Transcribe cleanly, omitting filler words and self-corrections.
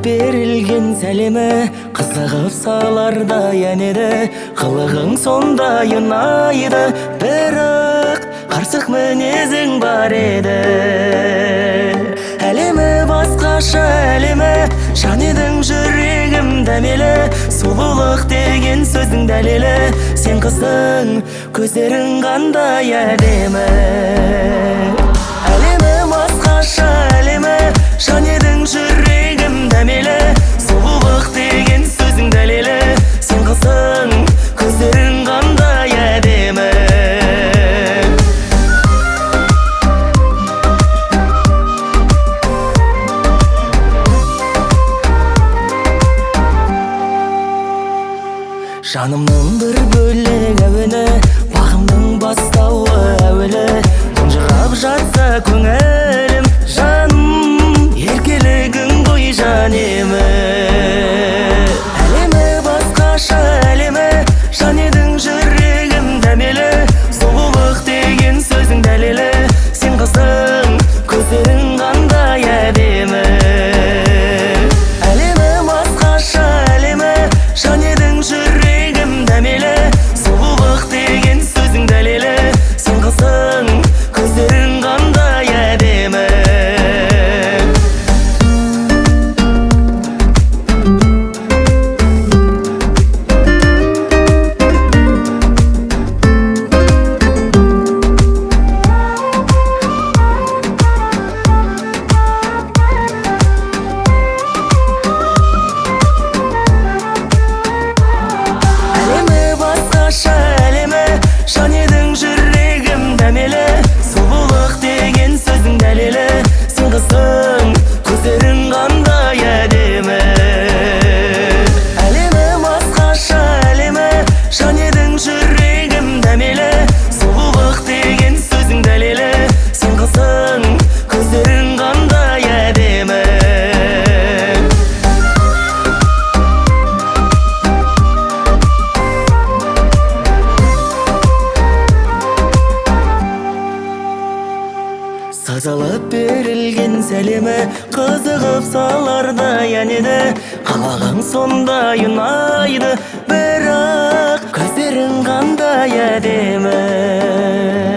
берілген сәлемі қызығып салардай әнеді. Қылығың сондай ұнайды, бірақ қарсық мінезің бар еді. Әлемі басқаша әлемі, жан едің жүрегім дәмелі. Сұлулық деген сөздің дәлелі, сен қызың, көздерің қандай әдемі. Әлемі басқаша әлемі, жан едің жүрегім дәмелі. Сұлулық деген сөздің дәлелі, сен қызың, көздерің қандай әдемі. Жанымның бір бөлек әуені, бағымның бастауы әуелі. Тұнжырап жатса көңілім, жаным, еркелігің ғой жан емі. Әлемі басқаша әлемі, жан едің жүрегім дәмелі. Сұлулық деген сөздің дәлелі, сен қызың, көздерің қандай әдемі. Әлемі басқаша әлемі, жан едің жүрегім дәмелі. Сұлулық деген сөздің дәлелі, сен қызың, көздерің қандай әдемі. Жан едің жүрегім дәмелі, сұлулық деген сөздің дәлелі, сен қызың, көздерің қандай әдемі. Әлемі басқаша әлемі, жан едің жүрегім дәмелі. Сұлулық деген сөздің дәлелі, сен қызың, көздерің қандай әдемі. Сазалып берілген сәлемі қызығып салардай әнеді. Қалағың сондай ұнайды, бірақ көздерің қандай әдемі.